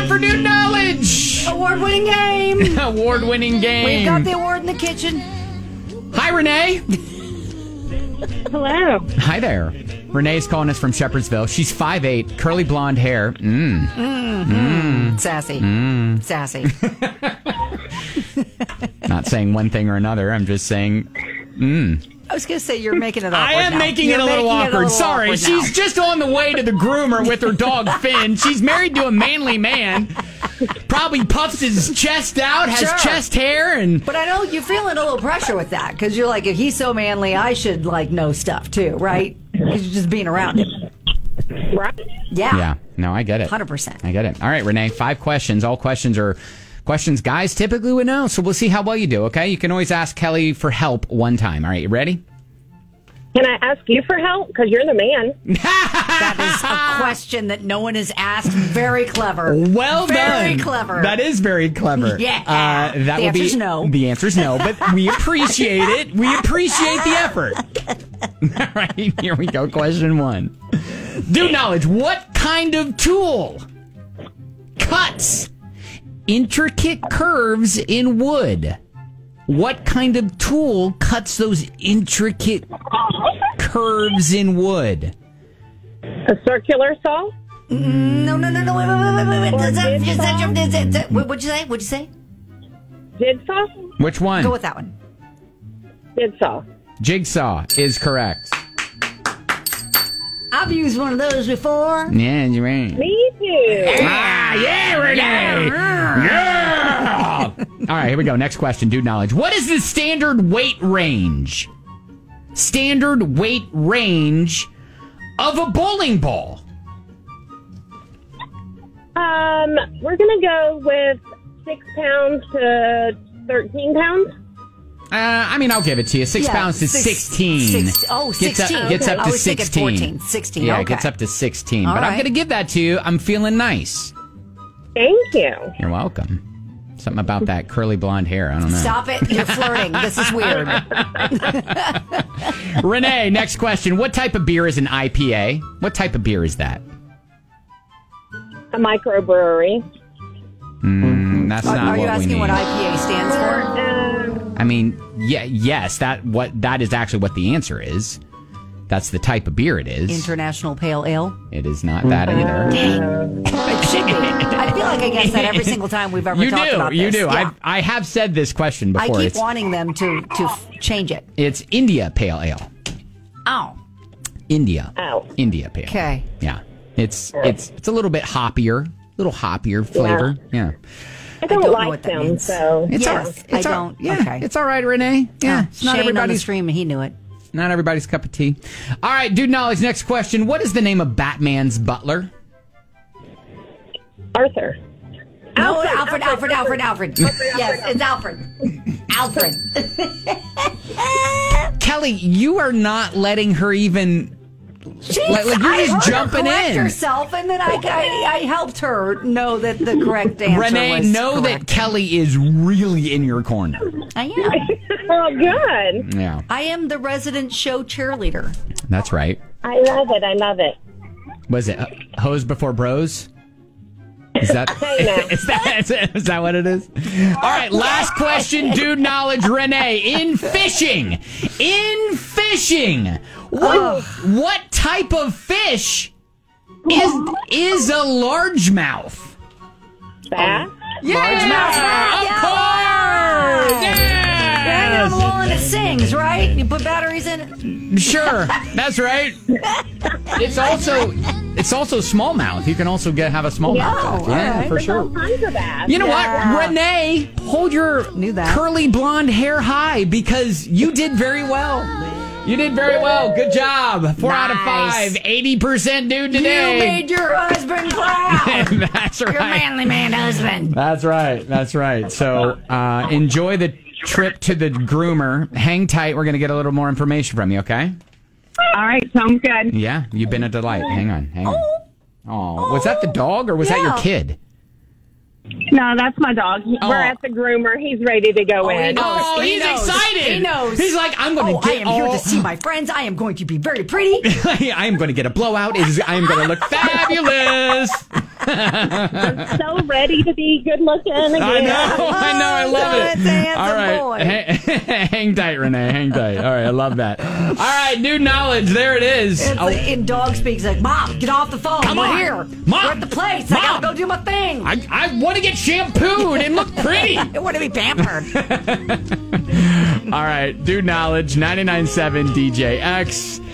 for Dude Knowledge. Award-winning game. Award-winning game. We've got the award in the kitchen. Hi, Renee. Hello. Hi there. Renee's calling us from Shepherdsville. She's 5'8", curly blonde hair. Sassy. Sassy. Not saying one thing or another. I'm just saying, I was going to say you're making it awkward. I am now. making it You're a little making it awkward. Sorry. awkward now. She's just on the way to the groomer with her dog, Finn. She's married to a manly man. Probably puffs his chest out, has Sure. chest hair, and... But I know you're feeling a little pressure with that because you're like, if he's so manly, I should like know stuff too, right? Because you're just being around him. Right. Yeah. No, I get it. 100%. I get it. All right, Renee, 5 questions. All questions are questions guys typically would know, so we'll see how well you do, okay? You can always ask Kelly for help one time. All right, you ready? Can I ask you for help? Because you're the man. That is a question that no one has asked. Very clever. Well done. Very clever. That is very clever. Yeah. That The will answer's no. The answer's no, but we appreciate it. We appreciate the effort. All right, here we go. Question 1. Dude Knowledge, what kind of tool cuts intricate curves in wood? What kind of tool cuts those intricate curves in wood? A circular saw? No. Wait. What'd you say? Jigsaw? Which one? Go with that one. Jigsaw. Jigsaw is correct. I've used one of those before. Yeah, you're right. Me too. Yeah, Renee! Yeah! All right, here we go. Next question, Dude Knowledge. What is the standard weight range? Standard weight range of a bowling ball? We're going to go with 6 pounds to 13 pounds. I'll give it to you. 6 pounds to 16. 16. Gets up I to was thinking 16. 14. 16, Yeah, okay. it gets up to 16. All but I'm right. going to give that to you. I'm feeling nice. Thank you. You're welcome. Something about that curly blonde hair. I don't know. Stop it. You're flirting. This is weird. Renee, next question. What type of beer is an IPA? What type of beer is that? A microbrewery. That's not Are you what we asking need. what IPA stands for? I mean, yes, that is actually what the answer is. That's the type of beer it is. International Pale Ale. It is not that either. It should be. I feel like I guess that every single time we've ever talked about this. You do. Yeah. I have said this question I before. keep wanting them to change it. It's India Pale Ale. Oh. India. Oh. India Pale. Okay. Yeah. It's a little bit hoppier. Flavor. Yeah. I don't don't know like what that them, means. so... It's Yes, all right. I It's all- don't. Yeah, Okay. it's all right, Renee. Yeah, it's not Shane on the everybody's stream, he knew it. not everybody's cup of tea. All right, Dude Knowledge. Next question. What is the name of Batman's butler? Arthur. No, Alfred. Yes, it's Alfred. Alfred. Kelly, you are not letting her even. Like you're I just heard jumping her correct in. herself, and then I helped her know that the correct answer Renee, was know correct. that Kelly is really in your corner. I am. Oh, good. Yeah, I am the resident show cheerleader. that's right. I love it. Was it Hose Before Bros? Is that, Hey, now. is that what it is? All right, last question, Dude Knowledge, Renee. In fishing, what type of fish is a largemouth? Bass? Largemouth, of course. Yeah, I'm the one that sings, right? You put batteries in it. Sure, that's right. It's also smallmouth. You can also have a smallmouth. Yeah, yeah, all right. for sure. All kinds of bass. You know Yeah. what, Renee? Hold your Knew that. curly blonde hair high because you did very well. You did very well. Good job. 4 out of 5. 80% dude today. You made your husband proud. That's right. Your manly man husband. That's right. So enjoy the trip to the groomer. Hang tight. We're going to get a little more information from you, okay? All right, sounds good. Yeah, you've been a delight. Hang on. Oh, was that the dog or was that your Yeah. kid? No, that's my dog. We're at the groomer. He's ready to go in. Oh, He he's knows. excited. He knows. He's like, I'm going to I get am here to see my friends. I am going to be very pretty. I am going to get a blowout. I am going to look fabulous. I'm so ready to be good looking again. I love it. It's a handsome All right, boy. hang tight, Renee, hang tight. All right, I love that. All right, new knowledge, there it is. It's like, in dog speak, it's like, Mom, get off the phone. Come We're on. here. Mom. We're at the place. Mom. I gotta go do my thing. I want to get shampooed and look pretty. I want to be pampered. All right, new knowledge, 99.7 DJX.